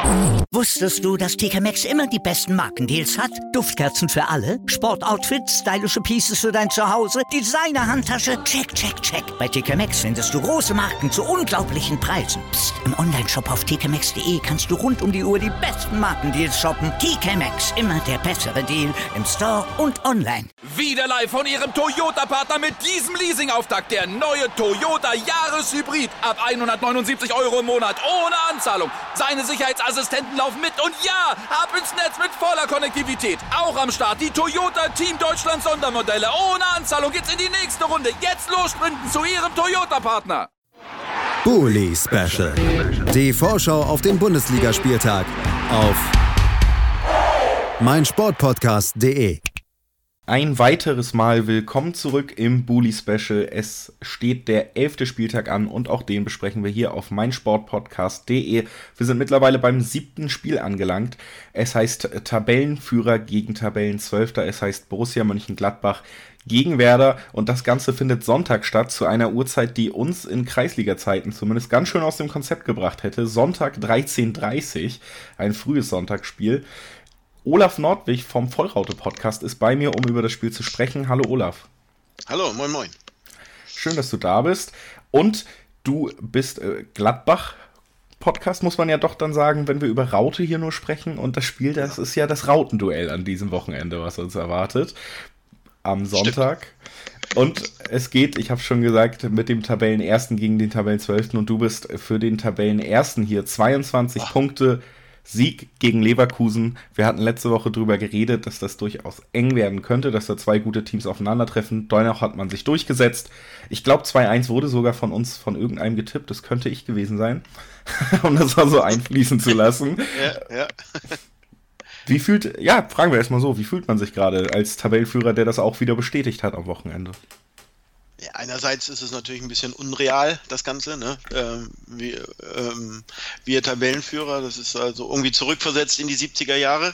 Wusstest du, dass TK Maxx immer die besten Markendeals hat? Duftkerzen für alle, Sportoutfits, stylische Pieces für dein Zuhause, Designer-Handtasche, check, check, check. Bei TK Maxx findest du große Marken zu unglaublichen Preisen. Psst. Im Onlineshop auf tkmaxx.de kannst du rund um die Uhr die besten Markendeals shoppen. TK Maxx, immer der bessere Deal im Store und online. Wieder live von Ihrem Toyota-Partner mit diesem Leasing-Auftakt. Der neue Toyota Jahreshybrid. Ab 179 € im Monat. Ohne Anzahlung. Seine Sicherheitsassistenten laufen mit. Und ja, ab ins Netz mit voller Konnektivität. Auch am Start die Toyota Team Deutschland Sondermodelle. Ohne Anzahlung geht's in die nächste Runde. Jetzt los sprinten zu Ihrem Toyota-Partner. Bully Special. Die Vorschau auf den Bundesligaspieltag auf meinsportpodcast.de. Ein weiteres Mal willkommen zurück im Bully Special. Es steht der 11. Spieltag an und auch den besprechen wir hier auf meinsportpodcast.de. Wir sind mittlerweile beim 7. Spiel angelangt. Es heißt Tabellenführer gegen Tabellenzwölfter. Es heißt Borussia Mönchengladbach gegen Werder und das Ganze findet Sonntag statt, zu einer Uhrzeit, die uns in Kreisliga-Zeiten zumindest ganz schön aus dem Konzept gebracht hätte. Sonntag 13:30 Uhr, ein frühes Sonntagsspiel. Olaf Nordwig vom Vollraute-Podcast ist bei mir, um über das Spiel zu sprechen. Hallo Olaf. Hallo, moin moin. Schön, dass du da bist. Und du bist Gladbach-Podcast, muss man ja doch dann sagen, wenn wir über Raute hier nur sprechen. Und das Spiel, das ist ja das Rautenduell an diesem Wochenende, was uns erwartet. Am Sonntag. Stimmt. Und es geht, ich habe schon gesagt, mit dem Tabellenersten gegen den Tabellenzwölften. Und du bist für den Tabellenersten hier. 22 Punkte. Sieg gegen Leverkusen. Wir hatten letzte Woche drüber geredet, dass das durchaus eng werden könnte, dass da zwei gute Teams aufeinandertreffen. Dennoch hat man sich durchgesetzt. Ich glaube, 2-1 wurde sogar von uns, von irgendeinem getippt. Das könnte ich gewesen sein, um das mal so einfließen zu lassen. Ja. Fragen wir erstmal so, wie fühlt man sich gerade als Tabellenführer, der das auch wieder bestätigt hat am Wochenende? Ja, einerseits ist es natürlich ein bisschen unreal, das Ganze, ne? Wir Tabellenführer, das ist also irgendwie zurückversetzt in die 70er Jahre,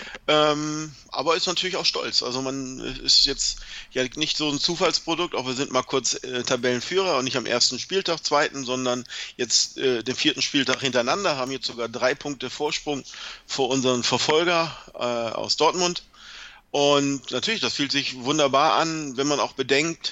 aber ist natürlich auch stolz. Also man ist jetzt ja nicht so ein Zufallsprodukt, auch wir sind mal kurz Tabellenführer und nicht am ersten Spieltag, zweiten, sondern jetzt den 4. Spieltag hintereinander, haben jetzt sogar 3 Punkte Vorsprung vor unseren Verfolger aus Dortmund. Und natürlich, das fühlt sich wunderbar an, wenn man auch bedenkt,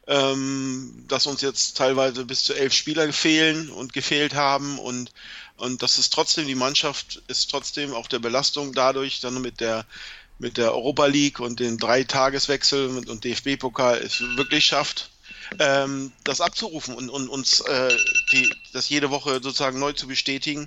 dass uns jetzt teilweise bis zu 11 Spieler fehlen und gefehlt haben und das ist trotzdem, die Mannschaft ist trotzdem auch der Belastung dadurch dann mit der Europa League und den 3-Tageswechsel und DFB-Pokal es wirklich schafft, das abzurufen und uns das jede Woche sozusagen neu zu bestätigen,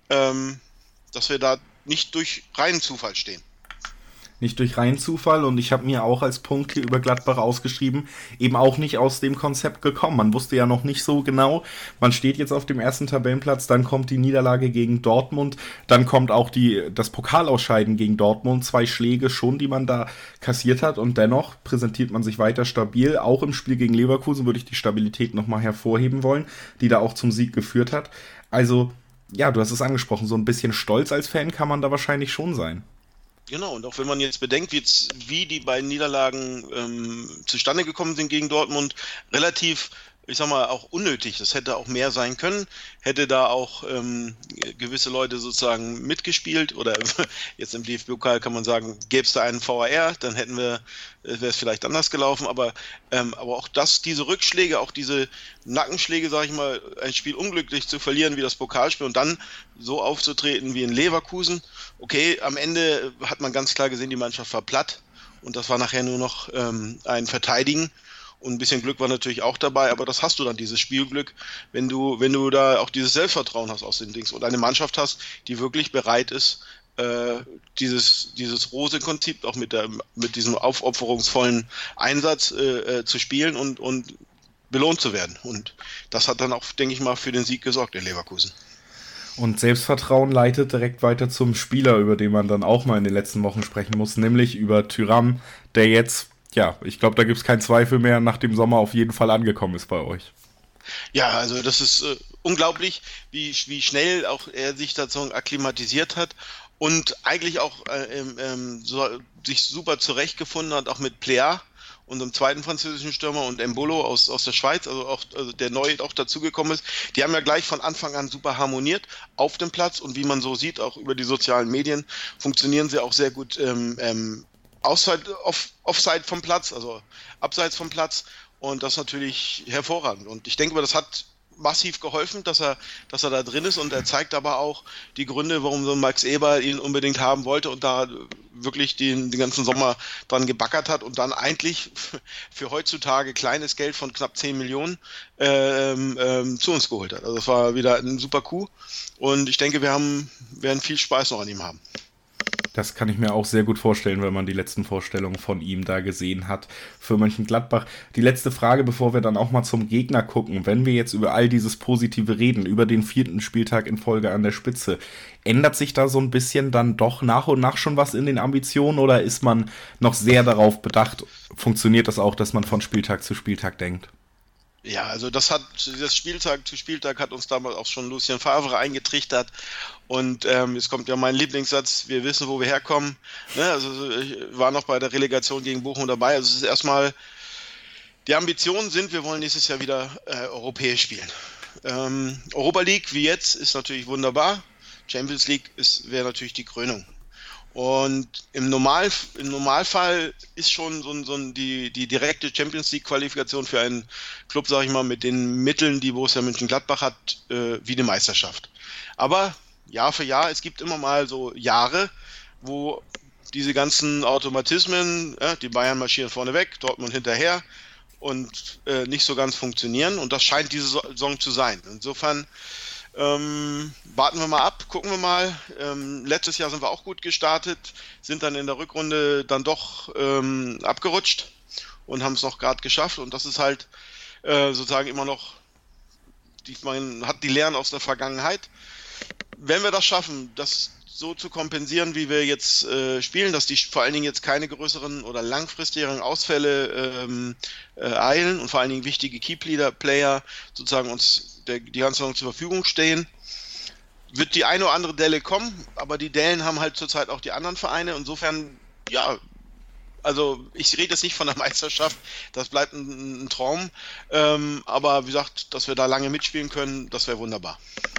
dass wir da nicht durch reinen Zufall stehen. Nicht durch reinen Zufall, und ich habe mir auch als Punkt hier über Gladbach ausgeschrieben, eben auch nicht aus dem Konzept gekommen. Man wusste ja noch nicht so genau, man steht jetzt auf dem ersten Tabellenplatz, dann kommt die Niederlage gegen Dortmund, dann kommt auch das Pokalausscheiden gegen Dortmund, 2 Schläge schon, die man da kassiert hat, und dennoch präsentiert man sich weiter stabil. Auch im Spiel gegen Leverkusen würde ich die Stabilität nochmal hervorheben wollen, die da auch zum Sieg geführt hat. Also, ja, du hast es angesprochen, so ein bisschen stolz als Fan kann man da wahrscheinlich schon sein. Genau, und auch wenn man jetzt bedenkt, wie die beiden Niederlagen zustande gekommen sind gegen Dortmund, relativ, ich sag mal, auch unnötig. Das hätte auch mehr sein können, hätte da auch gewisse Leute sozusagen mitgespielt oder jetzt im DFB-Pokal kann man sagen, gäbe es da einen VAR, dann wäre es vielleicht anders gelaufen, aber auch diese Rückschläge, auch diese Nackenschläge, sage ich mal, ein Spiel unglücklich zu verlieren wie das Pokalspiel und dann so aufzutreten wie in Leverkusen. Okay, am Ende hat man ganz klar gesehen, die Mannschaft war platt und das war nachher nur noch ein Verteidigen. Und ein bisschen Glück war natürlich auch dabei, aber das hast du dann, dieses Spielglück, wenn du da auch dieses Selbstvertrauen hast aus den Dings und eine Mannschaft hast, die wirklich bereit ist, dieses Rose-Prinzip auch mit diesem aufopferungsvollen Einsatz zu spielen und belohnt zu werden. Und das hat dann auch, denke ich mal, für den Sieg gesorgt in Leverkusen. Und Selbstvertrauen leitet direkt weiter zum Spieler, über den man dann auch mal in den letzten Wochen sprechen muss, nämlich über Thuram, der jetzt, ja, ich glaube, da gibt es keinen Zweifel mehr, nach dem Sommer auf jeden Fall angekommen ist bei euch. Ja, also das ist unglaublich, wie schnell auch er sich dazu akklimatisiert hat und eigentlich auch sich super zurechtgefunden hat, auch mit Plea unserem zweiten französischen Stürmer, und Embolo aus der Schweiz, also der neu auch dazugekommen ist. Die haben ja gleich von Anfang an super harmoniert auf dem Platz, und wie man so sieht, auch über die sozialen Medien, funktionieren sie auch sehr gut offside vom Platz, also abseits vom Platz, und das natürlich hervorragend. Und ich denke, das hat massiv geholfen, dass er da drin ist, und er zeigt aber auch die Gründe, warum so Max Eberl ihn unbedingt haben wollte und da wirklich den ganzen Sommer dran gebackert hat und dann eigentlich für heutzutage kleines Geld von knapp 10 Millionen zu uns geholt hat. Also das war wieder ein super Coup, und ich denke, wir werden viel Spaß noch an ihm haben. Das kann ich mir auch sehr gut vorstellen, wenn man die letzten Vorstellungen von ihm da gesehen hat für Mönchengladbach. Die letzte Frage, bevor wir dann auch mal zum Gegner gucken. Wenn wir jetzt über all dieses Positive reden, über den 4. Spieltag in Folge an der Spitze, ändert sich da so ein bisschen dann doch nach und nach schon was in den Ambitionen, oder ist man noch sehr darauf bedacht, funktioniert das auch, dass man von Spieltag zu Spieltag denkt? Ja, also das Spieltag zu Spieltag hat uns damals auch schon Lucien Favre eingetrichtert, und jetzt kommt ja mein Lieblingssatz: Wir wissen, wo wir herkommen. Ne? Also ich war noch bei der Relegation gegen Bochum dabei. Also es ist erstmal, die Ambitionen sind, wir wollen nächstes Jahr wieder europäisch spielen. Europa League wie jetzt ist natürlich wunderbar. Champions League wäre natürlich die Krönung. Und im Normalfall ist schon die direkte Champions League Qualifikation für einen Club, sage ich mal, mit den Mitteln, die Borussia Mönchengladbach hat, wie eine Meisterschaft. Aber Jahr für Jahr, es gibt immer mal so Jahre, wo diese ganzen Automatismen, die Bayern marschieren vorne weg, Dortmund hinterher, und nicht so ganz funktionieren. Und das scheint diese Saison zu sein. Insofern warten wir mal ab, gucken wir mal. Letztes Jahr sind wir auch gut gestartet, sind dann in der Rückrunde dann doch abgerutscht und haben es noch gerade geschafft. Und das ist halt sozusagen immer noch, man hat die Lehren aus der Vergangenheit. Wenn wir das schaffen, das so zu kompensieren, wie wir jetzt spielen, dass die vor allen Dingen jetzt keine größeren oder langfristigeren Ausfälle eilen und vor allen Dingen wichtige Key-Player sozusagen uns die ganze Saison zur Verfügung stehen, wird die eine oder andere Delle kommen, aber die Dellen haben halt zurzeit auch die anderen Vereine. Insofern, ja, also ich rede jetzt nicht von der Meisterschaft, das bleibt ein Traum, aber wie gesagt, dass wir da lange mitspielen können, das wäre wunderbar.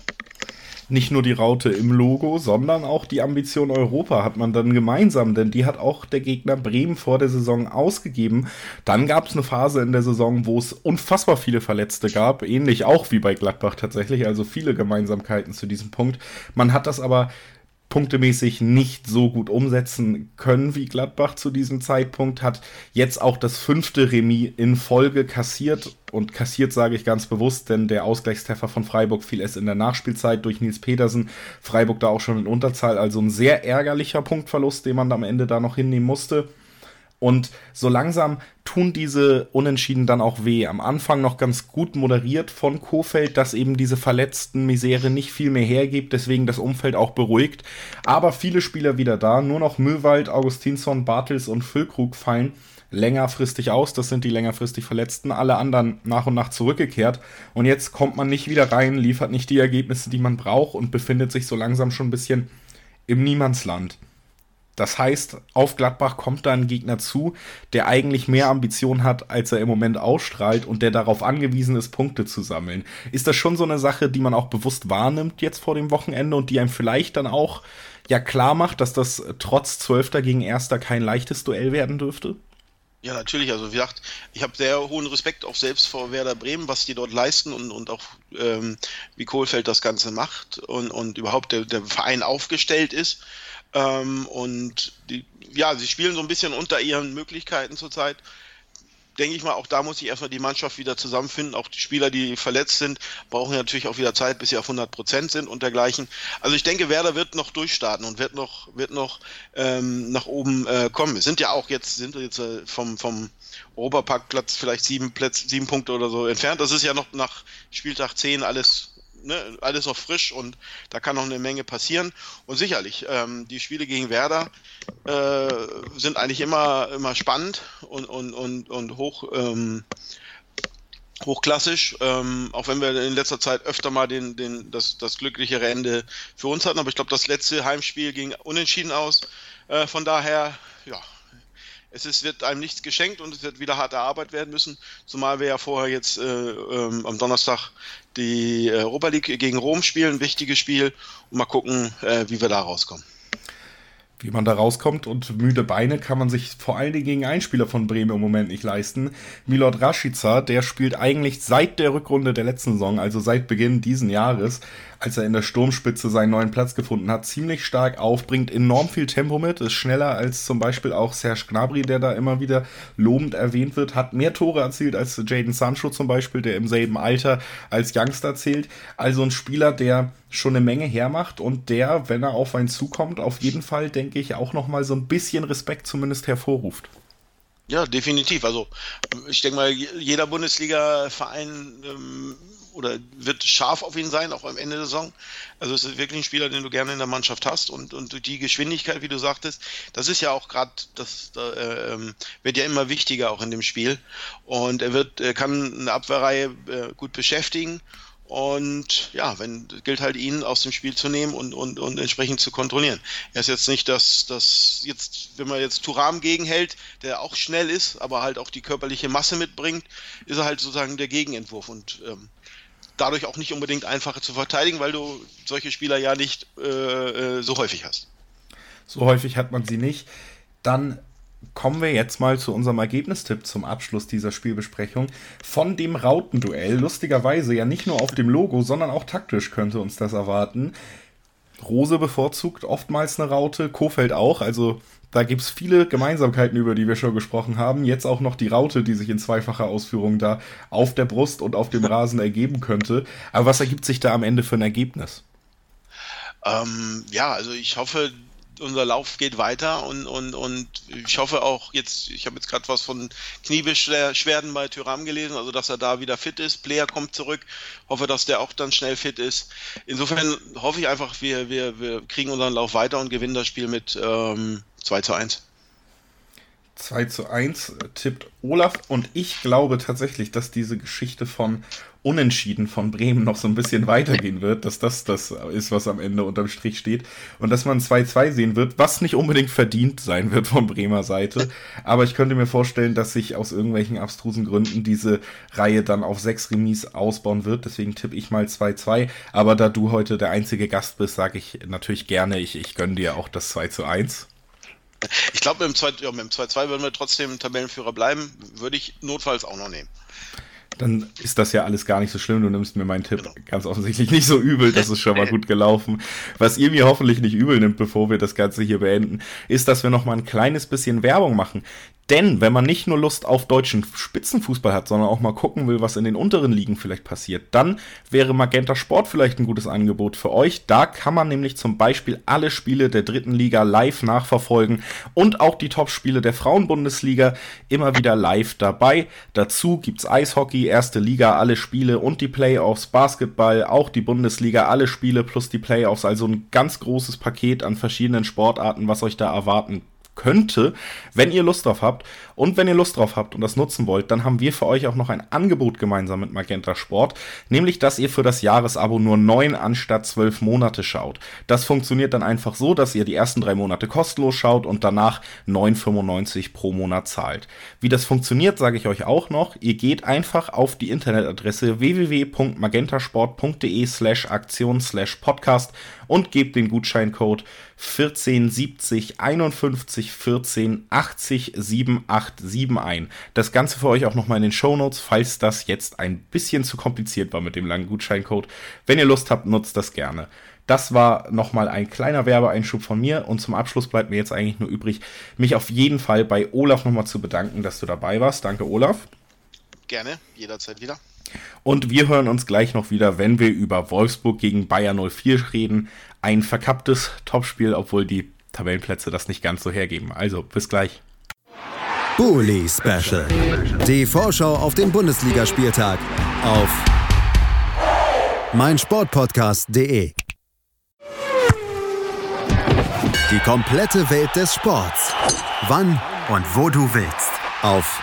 Nicht nur die Raute im Logo, sondern auch die Ambition Europa hat man dann gemeinsam, denn die hat auch der Gegner Bremen vor der Saison ausgegeben. Dann gab es eine Phase in der Saison, wo es unfassbar viele Verletzte gab, ähnlich auch wie bei Gladbach tatsächlich, also viele Gemeinsamkeiten zu diesem Punkt. Man hat das aber punktemäßig nicht so gut umsetzen können wie Gladbach zu diesem Zeitpunkt, hat jetzt auch das 5. Remis in Folge kassiert, und kassiert sage ich ganz bewusst, denn der Ausgleichstreffer von Freiburg fiel erst in der Nachspielzeit durch Nils Petersen, Freiburg da auch schon in Unterzahl, also ein sehr ärgerlicher Punktverlust, den man am Ende da noch hinnehmen musste. Und so langsam tun diese Unentschieden dann auch weh. Am Anfang noch ganz gut moderiert von Kohfeldt, dass eben diese verletzten Misere nicht viel mehr hergibt, deswegen das Umfeld auch beruhigt. Aber viele Spieler wieder da, nur noch Möwald, Augustinsson, Bartels und Füllkrug fallen längerfristig aus. Das sind die längerfristig Verletzten, alle anderen nach und nach zurückgekehrt. Und jetzt kommt man nicht wieder rein, liefert nicht die Ergebnisse, die man braucht, und befindet sich so langsam schon ein bisschen im Niemandsland. Das heißt, auf Gladbach kommt da ein Gegner zu, der eigentlich mehr Ambition hat, als er im Moment ausstrahlt, und der darauf angewiesen ist, Punkte zu sammeln. Ist das schon so eine Sache, die man auch bewusst wahrnimmt jetzt vor dem Wochenende und die einem vielleicht dann auch ja klar macht, dass das trotz 12. gegen 1. kein leichtes Duell werden dürfte? Ja, natürlich. Also wie gesagt, ich habe sehr hohen Respekt auch selbst vor Werder Bremen, was die dort leisten, und auch wie Kohfeldt das Ganze macht und überhaupt der Verein aufgestellt ist. Und sie spielen so ein bisschen unter ihren Möglichkeiten zurzeit. Denke ich mal, auch da muss sich erstmal die Mannschaft wieder zusammenfinden. Auch die Spieler, die verletzt sind, brauchen natürlich auch wieder Zeit, bis sie auf 100% sind und dergleichen. Also ich denke, Werder wird noch durchstarten und wird noch nach oben kommen. Wir sind ja auch jetzt vom Europaparkplatz vielleicht 7 Punkte oder so entfernt. Das ist ja noch nach Spieltag 10 alles noch frisch, und da kann noch eine Menge passieren. Und sicherlich, die Spiele gegen Werder sind eigentlich immer spannend und hochklassisch, auch wenn wir in letzter Zeit öfter mal das glücklichere Ende für uns hatten. Aber ich glaube, das letzte Heimspiel ging unentschieden aus. Von daher, ja, wird einem nichts geschenkt und es wird wieder hart erarbeitet werden müssen, zumal wir ja vorher jetzt am Donnerstag die Europa League gegen Rom spielen, ein wichtiges Spiel, und mal gucken, wie wir da rauskommen. Wie man da rauskommt, und müde Beine kann man sich vor allen Dingen gegen einen Spieler von Bremen im Moment nicht leisten. Milot Rashica, der spielt eigentlich seit der Rückrunde der letzten Saison, also seit Beginn diesen Jahres, als er in der Sturmspitze seinen neuen Platz gefunden hat, ziemlich stark auf, bringt enorm viel Tempo mit, ist schneller als zum Beispiel auch Serge Gnabry, der da immer wieder lobend erwähnt wird, hat mehr Tore erzielt als Jadon Sancho zum Beispiel, der im selben Alter als Youngster zählt. Also ein Spieler, der schon eine Menge hermacht und der, wenn er auf einen zukommt, auf jeden Fall, denke ich, auch nochmal so ein bisschen Respekt zumindest hervorruft. Ja, definitiv. Also ich denke mal, jeder Bundesliga-Verein oder wird scharf auf ihn sein, auch am Ende der Saison. Also es ist wirklich ein Spieler, den du gerne in der Mannschaft hast, und die Geschwindigkeit, wie du sagtest, das ist ja auch gerade, das wird ja immer wichtiger auch in dem Spiel, und er kann eine Abwehrreihe gut beschäftigen. Und ja, gilt halt, ihn aus dem Spiel zu nehmen und entsprechend zu kontrollieren. Er ist jetzt nicht das jetzt, wenn man jetzt Thuram gegenhält, der auch schnell ist, aber halt auch die körperliche Masse mitbringt, ist er halt sozusagen der Gegenentwurf und dadurch auch nicht unbedingt einfacher zu verteidigen, weil du solche Spieler ja nicht so häufig hast. So häufig hat man sie nicht. Dann kommen wir jetzt mal zu unserem Ergebnistipp zum Abschluss dieser Spielbesprechung. Von dem Rautenduell, lustigerweise ja nicht nur auf dem Logo, sondern auch taktisch könnte uns das erwarten. Rose bevorzugt oftmals eine Raute, Kohfeldt auch, also da gibt es viele Gemeinsamkeiten, über die wir schon gesprochen haben. Jetzt auch noch die Raute, die sich in zweifacher Ausführung da auf der Brust und auf dem Rasen ergeben könnte. Aber was ergibt sich da am Ende für ein Ergebnis? Also ich hoffe, unser Lauf geht weiter und ich hoffe auch jetzt, ich habe jetzt gerade was von Kniebeschwerden bei Thuram gelesen, also dass er da wieder fit ist. Player kommt zurück, hoffe, dass der auch dann schnell fit ist. Insofern hoffe ich einfach, wir kriegen unseren Lauf weiter und gewinnen das Spiel mit 2:1. 2:1 tippt Olaf, und ich glaube tatsächlich, dass diese Geschichte von Unentschieden von Bremen noch so ein bisschen weitergehen wird, dass das ist, was am Ende unterm Strich steht, und dass man 2:2 sehen wird, was nicht unbedingt verdient sein wird von Bremer Seite, aber ich könnte mir vorstellen, dass sich aus irgendwelchen abstrusen Gründen diese Reihe dann auf 6 Remis ausbauen wird, deswegen tippe ich mal 2:2, aber da du heute der einzige Gast bist, sage ich natürlich gerne, ich gönne dir auch das 2:1. Ich glaube, mit dem 2:2 würden wir trotzdem Tabellenführer bleiben, würde ich notfalls auch noch nehmen. Dann ist das ja alles gar nicht so schlimm. Du nimmst mir meinen Tipp ganz offensichtlich nicht so übel. Das ist schon mal gut gelaufen. Was ihr mir hoffentlich nicht übel nimmt, bevor wir das Ganze hier beenden, ist, dass wir noch mal ein kleines bisschen Werbung machen. Denn wenn man nicht nur Lust auf deutschen Spitzenfußball hat, sondern auch mal gucken will, was in den unteren Ligen vielleicht passiert, dann wäre Magenta Sport vielleicht ein gutes Angebot für euch. Da kann man nämlich zum Beispiel alle Spiele der 3. Liga live nachverfolgen und auch die Top-Spiele der Frauenbundesliga immer wieder live dabei. Dazu gibt's Eishockey, 1. Liga, alle Spiele und die Playoffs, Basketball, auch die Bundesliga, alle Spiele plus die Playoffs. Also ein ganz großes Paket an verschiedenen Sportarten, was euch da erwarten könnte, wenn ihr Lust drauf habt. Und wenn ihr Lust drauf habt und das nutzen wollt, dann haben wir für euch auch noch ein Angebot gemeinsam mit Magenta Sport, nämlich, dass ihr für das Jahresabo nur 9 anstatt 12 Monate schaut. Das funktioniert dann einfach so, dass ihr die ersten 3 Monate kostenlos schaut und danach 9,95 pro Monat zahlt. Wie das funktioniert, sage ich euch auch noch. Ihr geht einfach auf die Internetadresse www.magentasport.de/aktion/podcast und gebt den Gutscheincode 1470 51 14 80 78 ein. Das Ganze für euch auch nochmal in den Shownotes, falls das jetzt ein bisschen zu kompliziert war mit dem langen Gutscheincode. Wenn ihr Lust habt, nutzt das gerne. Das war nochmal ein kleiner Werbeeinschub von mir, und zum Abschluss bleibt mir jetzt eigentlich nur übrig, mich auf jeden Fall bei Olaf nochmal zu bedanken, dass du dabei warst. Danke, Olaf. Gerne, jederzeit wieder. Und wir hören uns gleich noch wieder, wenn wir über Wolfsburg gegen Bayer 04 reden. Ein verkapptes Topspiel, obwohl die Tabellenplätze das nicht ganz so hergeben. Also, bis gleich. Bully Special. Die Vorschau auf den Bundesligaspieltag auf meinsportpodcast.de. Die komplette Welt des Sports. Wann und wo du willst. Auf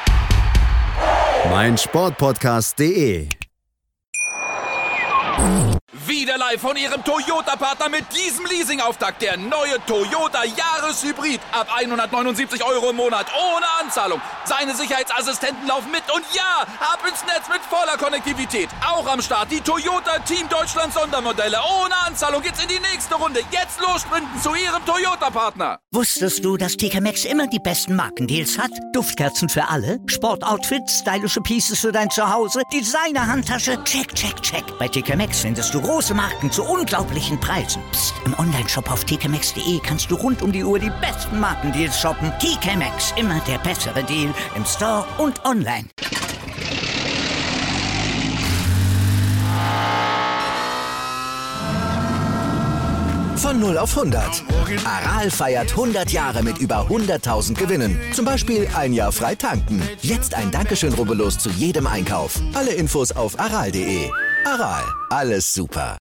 meinsportpodcast.de. Wieder live live von Ihrem Toyota-Partner mit diesem Leasing-Auftakt. Der neue Toyota Jahreshybrid. Ab 179 € im Monat. Ohne Anzahlung. Seine Sicherheitsassistenten laufen mit. Und ja, ab ins Netz mit voller Konnektivität. Auch am Start die Toyota Team Deutschland Sondermodelle. Ohne Anzahlung geht's in die nächste Runde. Jetzt los sprinten zu Ihrem Toyota-Partner. Wusstest du, dass TK Maxx immer die besten Markendeals hat? Duftkerzen für alle, Sportoutfits, stylische Pieces für dein Zuhause, Designer-Handtasche, check, check, check. Bei TK Maxx findest du große Marken zu unglaublichen Preisen. Psst. Im Onlineshop auf tkmaxx.de kannst du rund um die Uhr die besten Markendeals shoppen. TK Maxx, immer der bessere Deal im Store und online. Von 0 auf 100. Aral feiert 100 Jahre mit über 100.000 Gewinnen. Zum Beispiel ein Jahr frei tanken. Jetzt ein Dankeschön, rubbellos zu jedem Einkauf. Alle Infos auf aral.de. Aral, alles super.